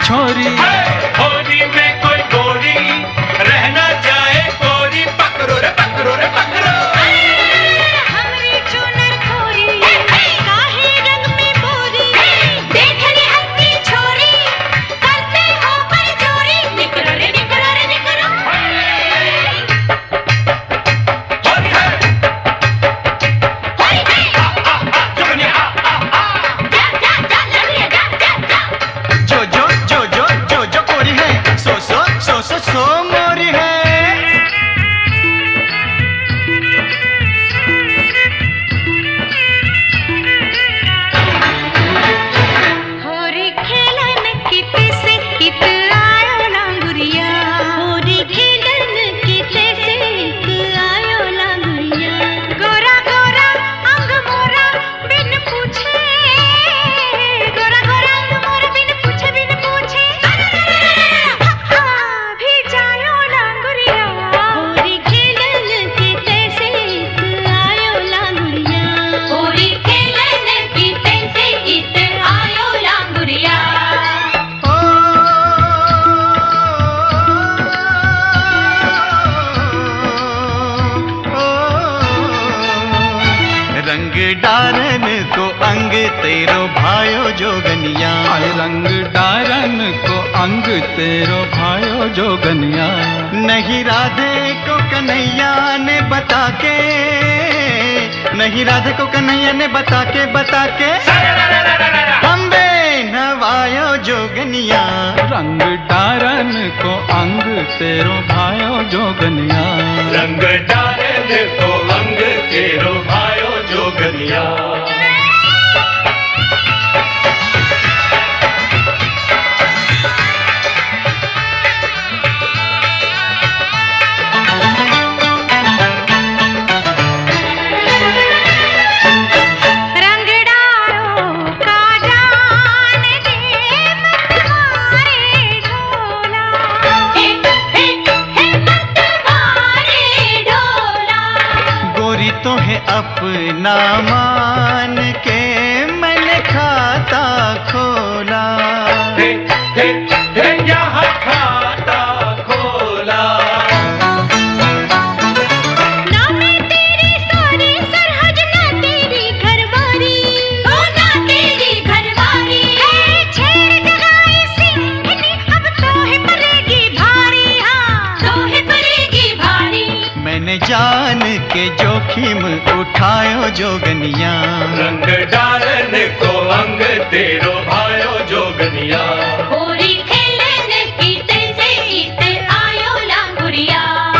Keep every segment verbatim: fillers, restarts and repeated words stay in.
छोरी। होली में कोई गोरी रहना चाहे गोरी, पकड़ो रे पकड़ो रे पकड़ो। हमरी चुनर खोरी काहे रंग में बोरी, देख रे हल्की छोरी करते हो पर चोरी, निकलो रे निकलो रे निकलो। होली है होली है आ आ आ जगनी आ आ आ जा जा जा लगिए जा जा जा। जो जो जो जो जो जो कोरी है, सो सो सो सो सो मोरी है। होरी खेलन कित से कित आयो लांगुरिया, होरी खेलन कित से कित आयो लांगुरिया। गोरा गोरा अंग मोरा बिन पूछे, गोरा गोरा अंग मोरा बिन पूछे बिन पूछे भी जायो लांगुरिया। होरी खेलन कित से कित आयो लांगुरिया, होरी खेलन कित से कित आयो लांगुरिया। ओ, ओ, रंग डारन को अंग तेरो भायो जोगनिया। रंग डारन को अंग तेरो भायो जोगनिया। नहीं राधे को कन्हैया ने बता के, नहीं राधे को कन्हैया ने बता के बता के अम्बे नवायो जोगनिया। रंग डारन को अंग तेरो भायो जोगनिया। रंग डालन को अंग तेरो भायो जोगनिया। रंग डारो का जान दे मत मारे ढोला, हे हे हे मत मारे ढोला। गोरी तो है अपना मान के मैंने खाता खोला। हे हे हे यहाँ खाता खोला। ना मैं तेरी सारी सरहद, ना तेरी घरवारी, ओ ना तेरी घरवारी। है छेड़ जगाई सिंहनी अब तो है पड़ेगी भारी, हाँ तो है पड़ेगी भारी। मैंने जान के जोखिम उठायो जोगनिया। रंग डालन को अंग तेरो भायो जोगनिया। होरी खेलन कित से कित आयो लांगुरिया।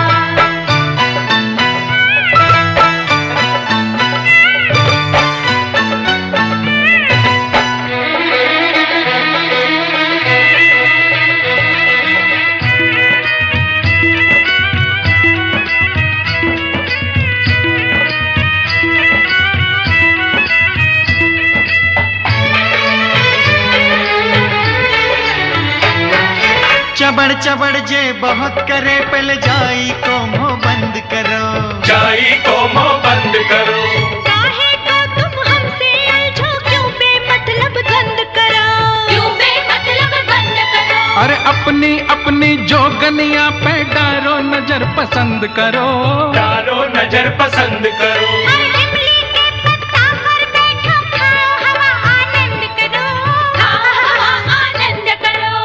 चबड़ चबड़ जे बहुत करे पहले जाई को मुंह बंद करो। जाई को मुंह बंद करो। काहे को तुम हमसे उलझो, क्यों बेमतलब द्वंद करो, क्यों बेमतलब द्वंद करो। अरे अपनी अपनी जोगनिया पे डारो नजर पसंद करो। डालो नजर पसंद करो। अरे इमली के पत्ता पर बैठो, खाओ हवा आनंद करो, खाओ हवा आनंद करो।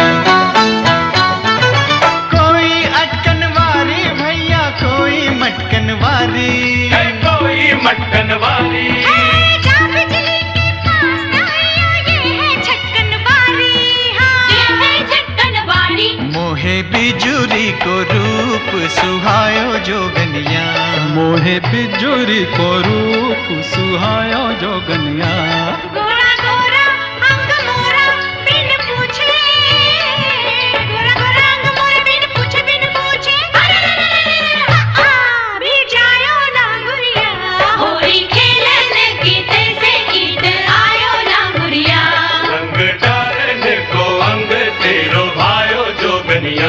कोई अटकन वारी भैया कोई मटकन वारी। है कोई मटकन वाली। है जा बिजली के पास ना आयो, ये है छक्कन वाली, हाँ ये है छक्कन वाली। मोहे बिजुरी को रूप सुहायो जोगनिया। मोहे बिजुरी को रूप सुहायो जोगनिया। गोरा गोरा अंग मोरा बिन पूछे, गोरा गोरा अंग मोरा बिन पूछे बिन पूछे आ भी जायो लांगुरिया। होरी खेलन कित से कित आयो लांगुरिया। रंग डालन को अंग तेरो भायो जोगनिया।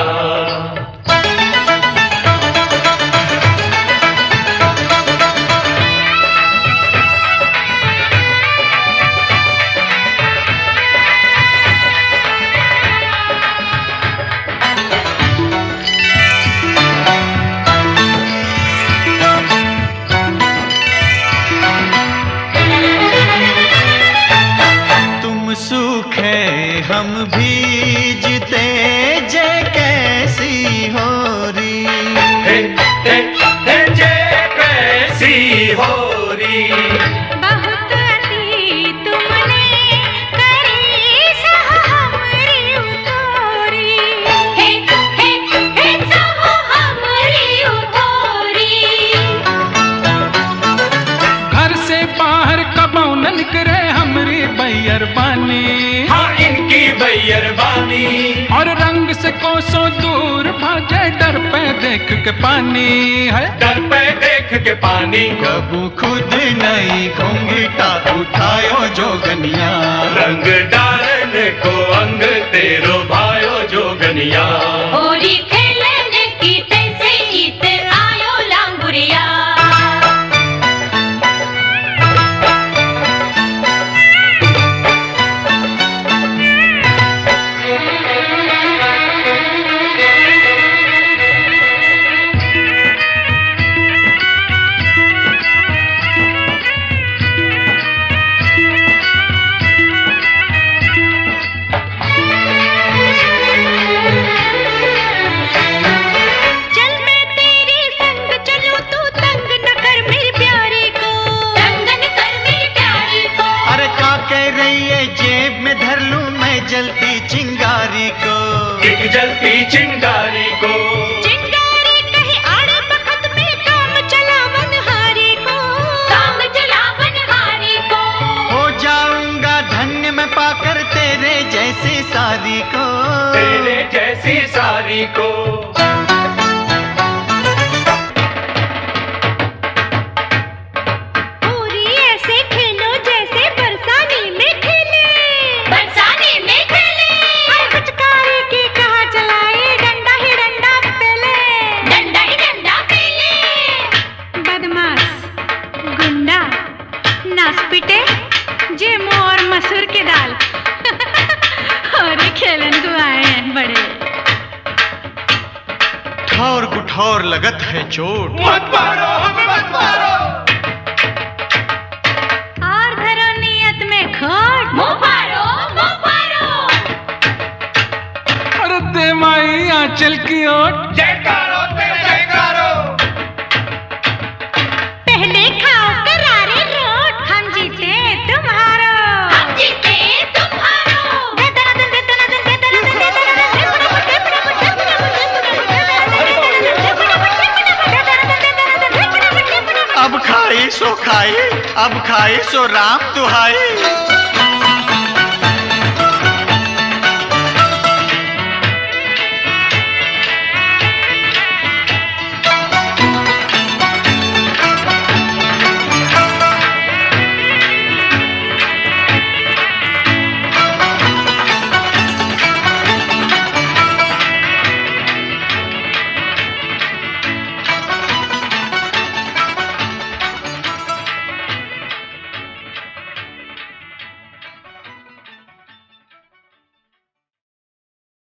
कोसों दूर भागे डर पे देख के पानी है, डर पे देख के पानी। कबू खुद नहीं घूंघटा उठायो जोगनिया, रंग डालने को अंग तेरो भायो जोगनिया। होरी खेलन की तैसे इत आयो लांगुरिया। जेब में धर लूं मैं जलती चिंगारी को, एक जलती चिंगारी को। चिंगारी कहीं आड़े बखत में काम चला बनहारी को, काम चला बनहारी को। हो जाऊंगा धन्य मैं पाकर तेरे जैसी सारी को, तेरे जैसी सारी को। पिटे जे मोर मसूर के दाल और खेलन को आए हैं बड़े। ठौर कुठौर लगत है चोट, मत मारो मत मारो। और धरो नियत में खोट, मुंह फाड़ो मुंह फाड़ो। अरे दे माई आंचल की ओट, जयकारो तेरे जयकारो। पहले खाओ करारे रोट, हम जीते तुम्हारो, हम जीते तुम्हारो। अब खाई सो खाई, अब खाई सो राम दुहाई।